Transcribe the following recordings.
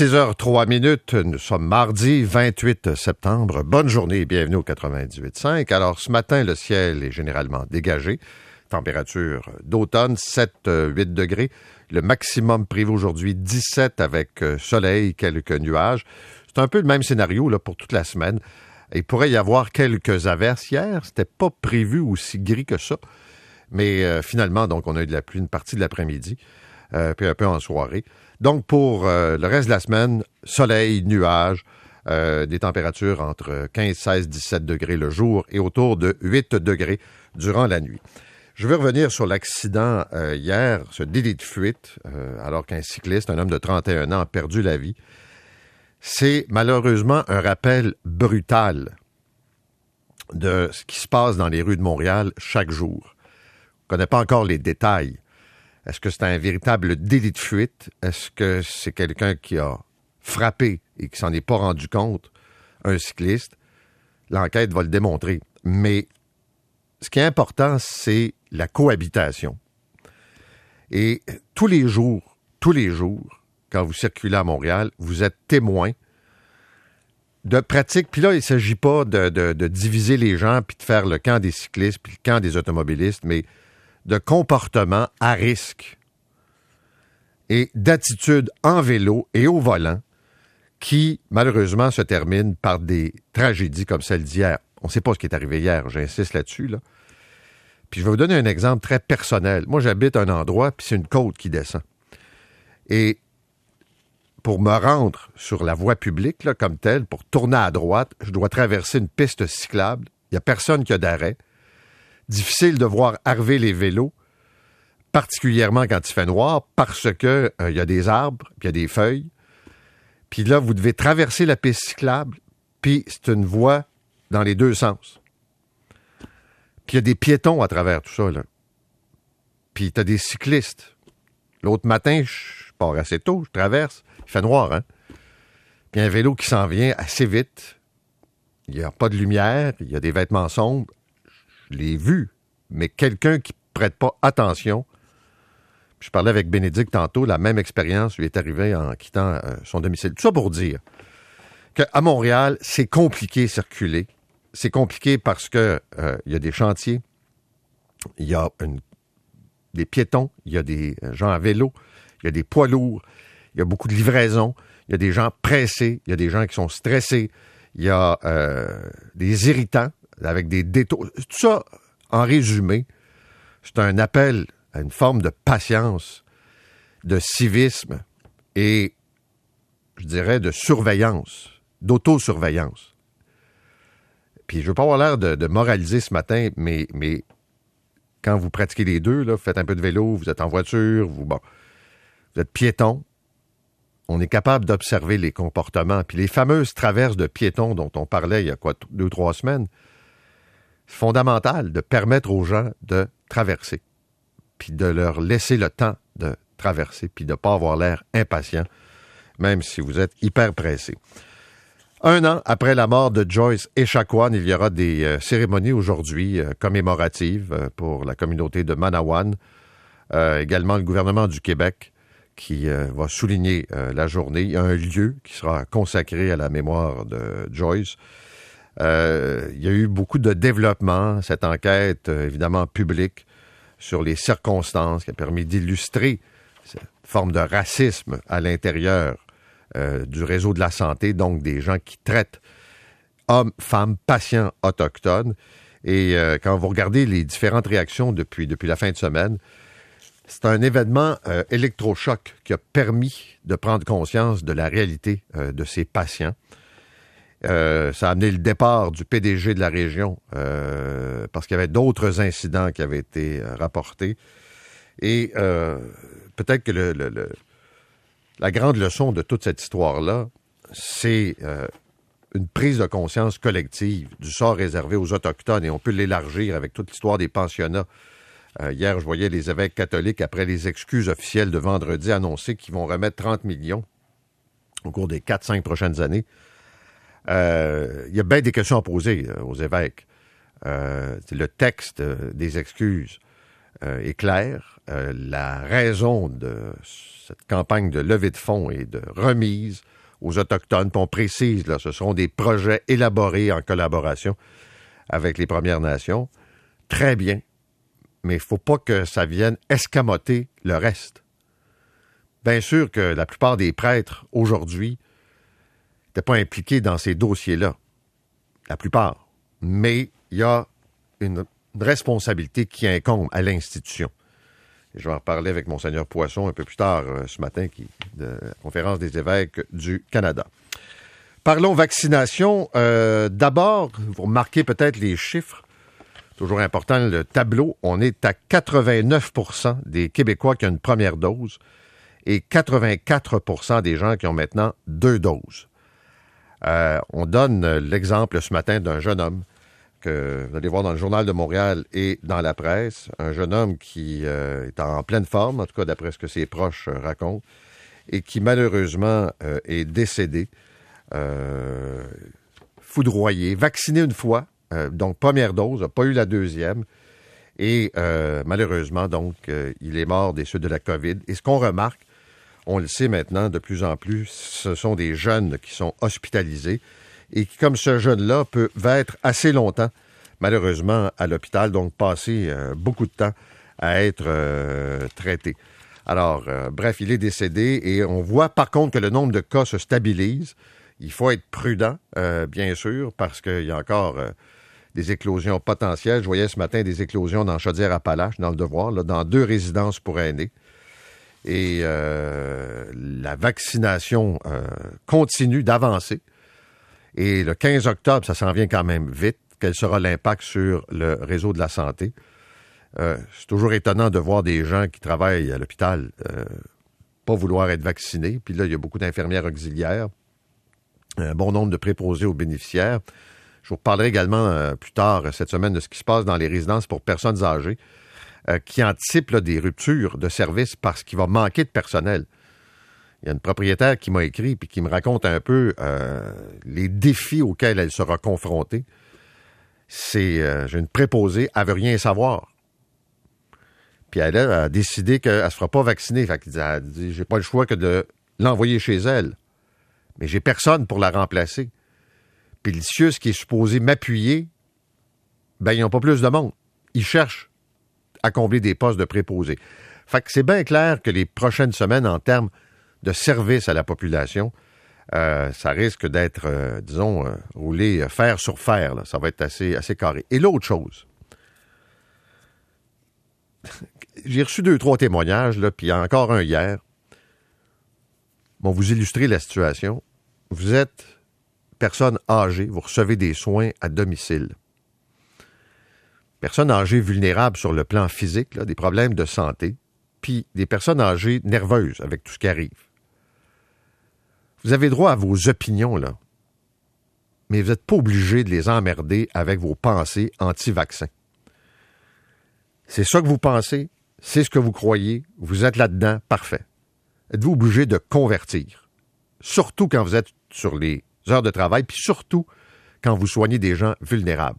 6h03, nous sommes mardi 28 septembre. Bonne journée et bienvenue au 98.5. Alors, ce matin, le ciel est généralement dégagé. Température d'automne, 7-8 degrés. Le maximum prévu aujourd'hui, 17 avec soleil, quelques nuages. C'est un peu le même scénario là, pour toute la semaine. Il pourrait y avoir quelques averses. Hier, c'était pas prévu aussi gris que ça. Mais finalement, donc, on a eu de la pluie une partie de l'après-midi, puis un peu en soirée. Donc, pour le reste de la semaine, soleil, nuages, des températures entre 15, 16, 17 degrés le jour et autour de 8 degrés durant la nuit. Je veux revenir sur l'accident hier, ce délit de fuite, alors qu'un cycliste, un homme de 31 ans, a perdu la vie. C'est malheureusement un rappel brutal de ce qui se passe dans les rues de Montréal chaque jour. On ne connaît pas encore les détails. Est-ce que c'est un véritable délit de fuite? Est-ce que c'est quelqu'un qui a frappé et qui s'en est pas rendu compte, un cycliste? L'enquête va le démontrer. Mais ce qui est important, c'est la cohabitation. Et tous les jours, quand vous circulez à Montréal, vous êtes témoin de pratiques. Puis là, il ne s'agit pas de diviser les gens puis de faire le camp des cyclistes puis le camp des automobilistes, mais de comportements à risque et d'attitudes en vélo et au volant qui, malheureusement, se terminent par des tragédies comme celle d'hier. On ne sait pas ce qui est arrivé hier, j'insiste là-dessus, là. Puis je vais vous donner un exemple très personnel. Moi, j'habite un endroit, puis c'est une côte qui descend. Et pour me rendre sur la voie publique, là, comme telle, pour tourner à droite, je dois traverser une piste cyclable. Il n'y a personne qui a d'arrêt. Difficile de voir arriver les vélos, particulièrement quand il fait noir, parce que y a des arbres, puis il y a des feuilles. Puis là, vous devez traverser la piste cyclable, puis c'est une voie dans les deux sens. Puis il y a des piétons à travers tout ça, là. Puis tu as des cyclistes. L'autre matin, je pars assez tôt, je traverse, il fait noir, hein? Puis un vélo qui s'en vient assez vite. Il n'y a pas de lumière, il y a des vêtements sombres. Je l'ai vu, mais quelqu'un qui ne prête pas attention. Je parlais avec Bénédicte tantôt, la même expérience lui est arrivée en quittant son domicile. Tout ça pour dire qu'à Montréal, c'est compliqué circuler. C'est compliqué parce que y a des chantiers, il y a des piétons, il y a des gens à vélo, il y a des poids lourds, il y a beaucoup de livraisons, il y a des gens pressés, il y a des gens qui sont stressés, il y a des irritants avec des détours. Tout ça, en résumé, c'est un appel à une forme de patience, de civisme et, je dirais, de surveillance, d'autosurveillance. Puis je ne veux pas avoir l'air de moraliser ce matin, mais quand vous pratiquez les deux, là, vous faites un peu de vélo, vous êtes en voiture, vous êtes piéton, on est capable d'observer les comportements. Puis les fameuses traverses de piétons dont on parlait il y a 2 ou 3 semaines, c'est fondamental de permettre aux gens de traverser, puis de leur laisser le temps de traverser, puis de ne pas avoir l'air impatient, même si vous êtes hyper pressé. 1 an après la mort de Joyce Echaquan, il y aura des cérémonies aujourd'hui commémoratives pour la communauté de Manawan. Également le gouvernement du Québec qui va souligner la journée. Il y a un lieu qui sera consacré à la mémoire de Joyce. Il y a eu beaucoup de développement, cette enquête évidemment publique sur les circonstances qui a permis d'illustrer cette forme de racisme à l'intérieur du réseau de la santé, donc des gens qui traitent hommes, femmes, patients autochtones. Et quand vous regardez les différentes réactions depuis la fin de semaine, c'est un événement électrochoc qui a permis de prendre conscience de la réalité de ces patients. Ça a amené le départ du PDG de la région parce qu'il y avait d'autres incidents qui avaient été rapportés. Et peut-être que la grande leçon de toute cette histoire-là, c'est une prise de conscience collective du sort réservé aux Autochtones, et on peut l'élargir avec toute l'histoire des pensionnats. Hier, je voyais les évêques catholiques, après les excuses officielles de vendredi, annoncer qu'ils vont remettre 30 millions au cours des 4-5 prochaines années. Il y a bien des questions à poser aux évêques. Le texte des excuses, est claire. La raison de cette campagne de levée de fonds et de remise aux Autochtones, puis on précise, là, ce seront des projets élaborés en collaboration avec les Premières Nations. Très bien, mais il ne faut pas que ça vienne escamoter le reste. Bien sûr que la plupart des prêtres, aujourd'hui, n'étaient pas impliqués dans ces dossiers-là. La plupart. Mais il y a une responsabilité qui incombe à l'institution. Et je vais en reparler avec Monseigneur Poisson un peu plus tard ce matin, de la Conférence des évêques du Canada. Parlons vaccination. D'abord, vous remarquez peut-être les chiffres. Toujours important, le tableau. On est à 89 % des Québécois qui ont une première dose et 84 % des gens qui ont maintenant 2 doses. On donne l'exemple ce matin d'un jeune homme que vous allez voir dans le Journal de Montréal et dans la presse. Un jeune homme qui est en pleine forme, en tout cas d'après ce que ses proches racontent, et qui malheureusement est décédé, foudroyé, vacciné une fois, donc première dose, n'a pas eu la deuxième, et malheureusement, donc, il est mort des suites de la COVID. Et ce qu'on remarque, on le sait maintenant de plus en plus, ce sont des jeunes qui sont hospitalisés et qui, comme ce jeune-là, peuvent être assez longtemps, malheureusement, à l'hôpital, donc passer beaucoup de temps à être traité. Alors, bref, il est décédé et on voit par contre que le nombre de cas se stabilise. Il faut être prudent, bien sûr, parce qu'il y a encore des éclosions potentielles. Je voyais ce matin des éclosions dans Chaudière-Appalaches, dans le Devoir, là, dans 2 résidences pour aînés. Et la vaccination continue d'avancer. Et le 15 octobre, ça s'en vient quand même vite. Quel sera l'impact sur le réseau de la santé? C'est toujours étonnant de voir des gens qui travaillent à l'hôpital pas vouloir être vaccinés. Puis là, il y a beaucoup d'infirmières auxiliaires, un bon nombre de préposés aux bénéficiaires. Je vous reparlerai également plus tard cette semaine de ce qui se passe dans les résidences pour personnes âgées qui anticipent là, des ruptures de services parce qu'il va manquer de personnel. Il y a une propriétaire qui m'a écrit et qui me raconte un peu les défis auxquels elle sera confrontée. J'ai une préposée, elle ne veut rien savoir. Puis elle a décidé qu'elle ne se fera pas vacciner. Fait qu'elle a dit, j'ai pas le choix que de l'envoyer chez elle. Mais j'ai personne pour la remplacer. Puis le CIUS qui est supposé m'appuyer, ben ils n'ont pas plus de monde. Ils cherchent à combler des postes de préposés. Fait que c'est bien clair que les prochaines semaines, en termes de service à la population, ça risque d'être, roulé fer sur fer. Là. Ça va être assez carré. Et l'autre chose, j'ai reçu 2-3 témoignages, là, puis encore un hier. Bon, vous illustrer la situation. Vous êtes personne âgée, vous recevez des soins à domicile. Personnes âgées vulnérables sur le plan physique, là, des problèmes de santé, puis des personnes âgées nerveuses avec tout ce qui arrive. Vous avez droit à vos opinions, là, mais vous n'êtes pas obligé de les emmerder avec vos pensées anti-vaccins. C'est ça que vous pensez, c'est ce que vous croyez, vous êtes là-dedans, parfait. Êtes-vous obligé de convertir? Surtout quand vous êtes sur les heures de travail, puis surtout quand vous soignez des gens vulnérables.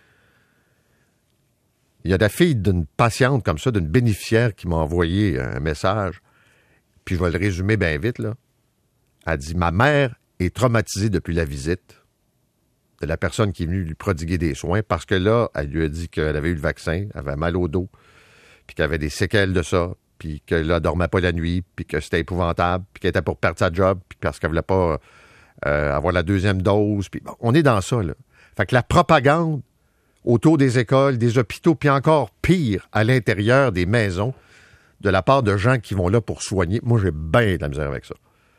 Il y a la fille d'une patiente comme ça, d'une bénéficiaire qui m'a envoyé un message, puis je vais le résumer bien vite, là. Elle dit, ma mère est traumatisée depuis la visite de la personne qui est venue lui prodiguer des soins parce que là, elle lui a dit qu'elle avait eu le vaccin, elle avait mal au dos, puis qu'elle avait des séquelles de ça, puis que là, elle dormait pas la nuit, puis que c'était épouvantable, puis qu'elle était pour perdre sa job, puis parce qu'elle voulait pas avoir la deuxième dose. Puis bon, on est dans ça, là. Fait que la propagande autour des écoles, des hôpitaux, puis encore pire, à l'intérieur des maisons, de la part de gens qui vont là pour soigner, moi, j'ai bien de la misère avec ça.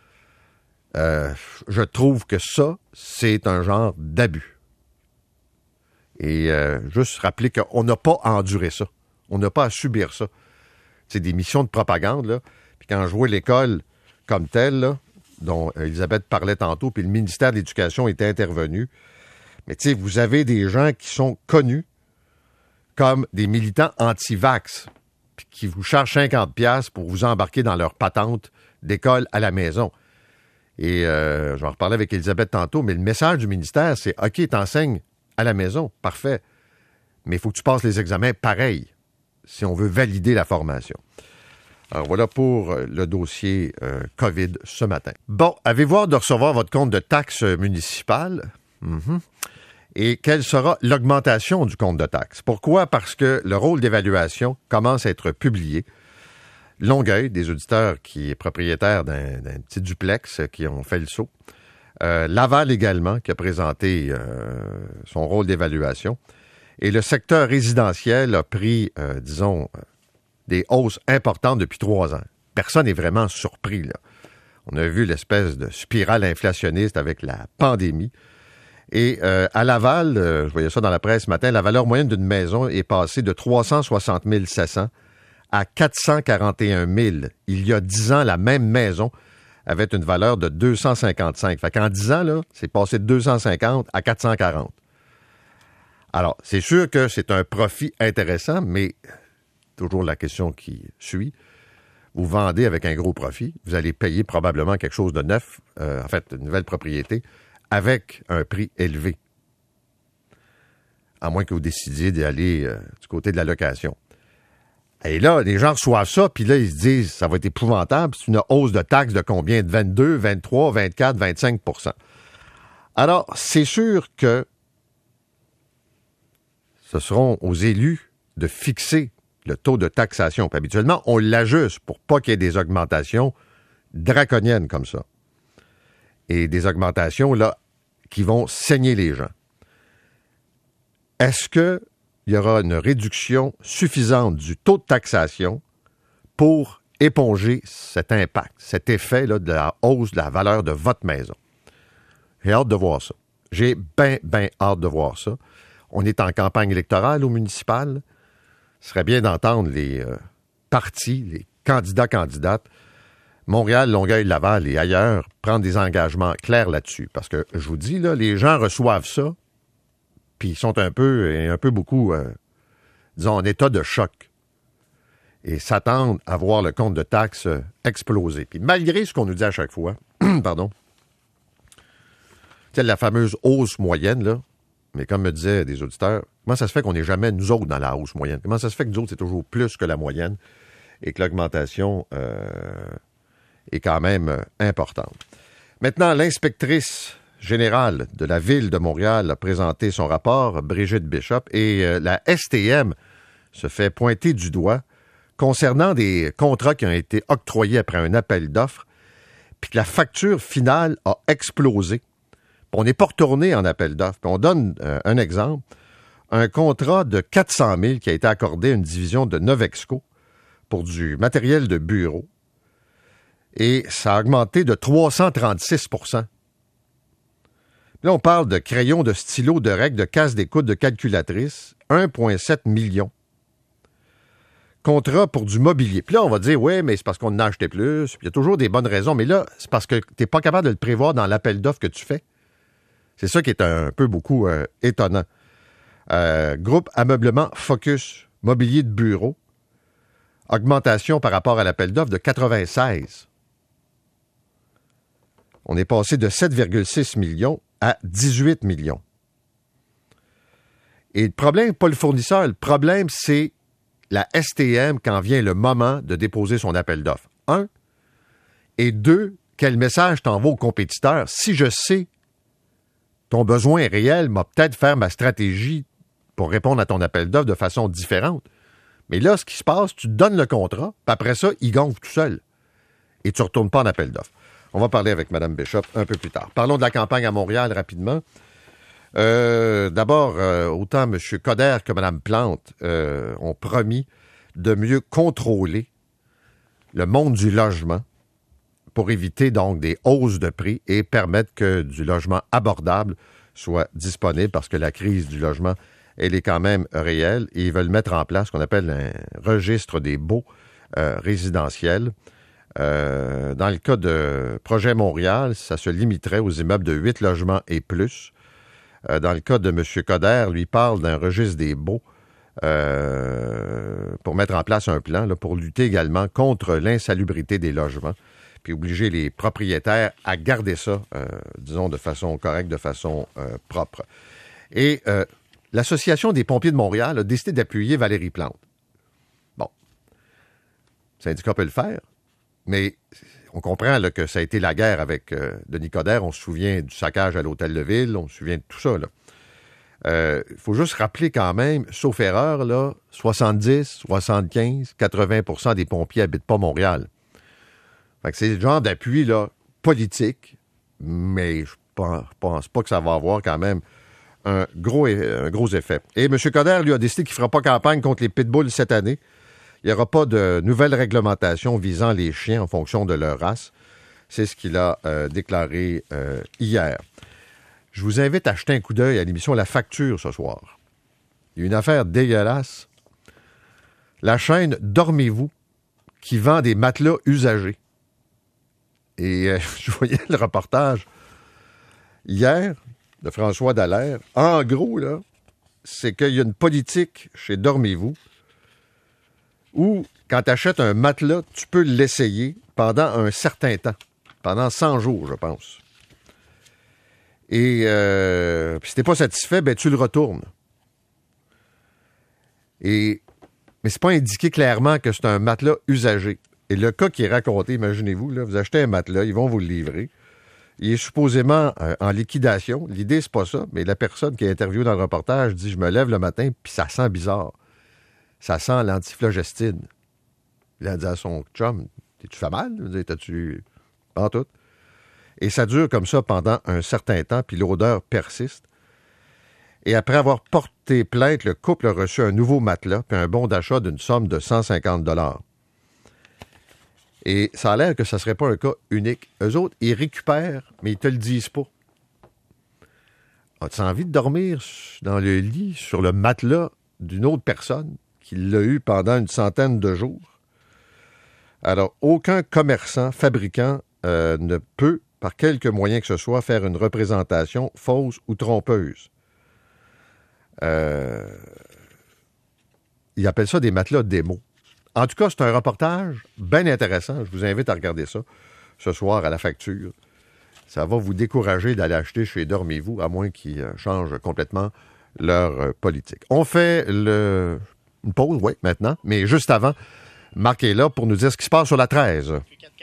Je trouve que ça, c'est un genre d'abus. Et juste rappeler qu'on n'a pas à endurer ça. On n'a pas à subir ça. C'est des missions de propagande, là. Puis quand je vois l'école comme telle, là, dont Elisabeth parlait tantôt, puis le ministère de l'Éducation était intervenu, mais tu sais, vous avez des gens qui sont connus comme des militants anti-vax, puis qui vous chargent 50$ pour vous embarquer dans leur patente d'école à la maison. Et je vais en reparler avec Elisabeth tantôt, mais le message du ministère, c'est « OK, t'enseignes à la maison, parfait, mais il faut que tu passes les examens pareil. » si on veut valider la formation. Alors voilà pour le dossier COVID ce matin. Bon, avez-vous hâte de recevoir votre compte de taxes municipales? Et quelle sera l'augmentation du compte de taxes? Pourquoi? Parce que le rôle d'évaluation commence à être publié. Longueuil, des auditeurs qui est propriétaire d'un petit duplex qui ont fait le saut. Laval également, qui a présenté son rôle d'évaluation. Et le secteur résidentiel a pris, des hausses importantes depuis 3 ans. Personne n'est vraiment surpris, là. On a vu l'espèce de spirale inflationniste avec la pandémie. Et à Laval, je voyais ça dans la presse ce matin, la valeur moyenne d'une maison est passée de 360 700 à 441 000. Il y a 10 ans, la même maison avait une valeur de 255. Fait qu'en 10 ans, là, c'est passé de 250 à 440. Alors, c'est sûr que c'est un profit intéressant, mais toujours la question qui suit, vous vendez avec un gros profit, vous allez payer probablement quelque chose de neuf, une nouvelle propriété, avec un prix élevé. À moins que vous décidiez d'aller du côté de la location. Et là, les gens reçoivent ça, puis là, ils se disent, ça va être épouvantable, c'est une hausse de taxes de combien? De 22, 23, 24, 25 %. Alors, c'est sûr que ce seront aux élus de fixer le taux de taxation. Puis habituellement, on l'ajuste pour pas qu'il y ait des augmentations draconiennes comme ça. Et des augmentations, là, qui vont saigner les gens. Est-ce qu'il y aura une réduction suffisante du taux de taxation pour éponger cet impact, cet effet là, de la hausse de la valeur de votre maison? J'ai hâte de voir ça. J'ai bien hâte de voir ça. On est en campagne électorale au municipal. Ce serait bien d'entendre les partis, les candidates, Montréal, Longueuil, Laval et ailleurs, prendre des engagements clairs là-dessus. Parce que, je vous dis, là, les gens reçoivent ça, puis ils sont un peu beaucoup, en état de choc. Et s'attendent à voir le compte de taxes exploser. Puis malgré ce qu'on nous dit à chaque fois, pardon, la fameuse hausse moyenne, là, mais comme me disaient des auditeurs, comment ça se fait qu'on n'est jamais, nous autres, dans la hausse moyenne? Comment ça se fait que nous autres, c'est toujours plus que la moyenne et que l'augmentation est quand même importante? Maintenant, l'inspectrice générale de la Ville de Montréal a présenté son rapport, Brigitte Bishop, et la STM se fait pointer du doigt concernant des contrats qui ont été octroyés après un appel d'offres, puis que la facture finale a explosé. On n'est pas retourné en appel d'offres. On donne un exemple. Un contrat de 400 000 qui a été accordé à une division de Novexco pour du matériel de bureau. Et ça a augmenté de 336 %. Là, on parle de crayons, de stylos, de règles, de casse d'écoute, de calculatrices. 1,7 million. Contrat pour du mobilier. Puis là, on va dire, oui, mais c'est parce qu'on en a acheté plus. Puis il y a toujours des bonnes raisons. Mais là, c'est parce que tu n'es pas capable de le prévoir dans l'appel d'offres que tu fais. C'est ça qui est un peu beaucoup étonnant. Groupe Ameublement Focus, mobilier de bureau, augmentation par rapport à l'appel d'offres de 96. On est passé de 7,6 millions à 18 millions. Et le problème, pas le fournisseur, le problème, c'est la STM quand vient le moment de déposer son appel d'offres. 1. Et 2, quel message t'envoie aux compétiteurs? Si je sais ton besoin est réel, m'a peut-être faire ma stratégie pour répondre à ton appel d'offres de façon différente. Mais là, ce qui se passe, tu te donnes le contrat, puis après ça, il gonfle tout seul. Et tu ne retournes pas en appel d'offres. On va parler avec Mme Bishop un peu plus tard. Parlons de la campagne à Montréal rapidement. D'abord, autant M. Coder que Mme Plante ont promis de mieux contrôler le monde du logement pour éviter donc des hausses de prix et permettre que du logement abordable soit disponible parce que la crise du logement, elle est quand même réelle et ils veulent mettre en place ce qu'on appelle un registre des baux résidentiels. Dans le cas de Projet Montréal, ça se limiterait aux immeubles de 8 logements et plus. Dans le cas de M. Coder, lui parle d'un registre des baux pour mettre en place un plan là, pour lutter également contre l'insalubrité des logements puis obliger les propriétaires à garder ça, disons, de façon correcte, de façon propre. Et l'Association des pompiers de Montréal a décidé d'appuyer Valérie Plante. Le syndicat peut le faire, mais on comprend là, que ça a été la guerre avec Denis Coderre. On se souvient du saccage à l'Hôtel de Ville, on se souvient de tout ça. Il faut juste rappeler quand même, sauf erreur, là, 70, 75, 80% des pompiers n'habitent pas Montréal. Fait que c'est le genre d'appui là, politique, mais je pense pas que ça va avoir quand même un gros effet. Et M. Coderre, lui, a décidé qu'il ne fera pas campagne contre les pitbulls cette année. Il n'y aura pas de nouvelles réglementations visant les chiens en fonction de leur race. C'est ce qu'il a déclaré hier. Je vous invite à jeter un coup d'œil à l'émission La Facture ce soir. Il y a une affaire dégueulasse. La chaîne Dormez-vous qui vend des matelas usagés. Et je voyais le reportage hier de François Dallaire. En gros, là, c'est qu'il y a une politique chez Dormez-vous où, quand tu achètes un matelas, tu peux l'essayer pendant un certain temps. Pendant 100 jours, je pense. Et si t'es pas satisfait, ben tu le retournes. Mais c'est pas indiqué clairement que c'est un matelas usagé. Et le cas qui est raconté, imaginez-vous, là, vous achetez un matelas, ils vont vous le livrer. Il est supposément en liquidation. L'idée, c'est pas ça, mais la personne qui est interviewée dans le reportage dit « Je me lève le matin, puis ça sent bizarre. Ça sent l'antiflogestine. » Il a dit à son chum « T'es-tu fait mal? T'as-tu... Pas tout. » Et ça dure comme ça pendant un certain temps, puis l'odeur persiste. Et après avoir porté plainte, le couple a reçu un nouveau matelas puis un bon d'achat d'une somme de 150 $. Et ça a l'air que ça ne serait pas un cas unique. Eux autres, ils récupèrent, mais ils ne te le disent pas. As-tu envie de dormir dans le lit, sur le matelas d'une autre personne qui l'a eu pendant une centaine de jours? Alors, aucun commerçant, fabricant ne peut, par quelque moyen que ce soit, faire une représentation fausse ou trompeuse. Ils appellent ça des matelas démo. En tout cas, c'est un reportage bien intéressant. Je vous invite à regarder ça ce soir à La Facture. Ça va vous décourager d'aller acheter chez Dormez-vous, à moins qu'ils changent complètement leur politique. On fait une pause, oui, maintenant, mais juste avant, Marc est là pour nous dire ce qui se passe sur la 13.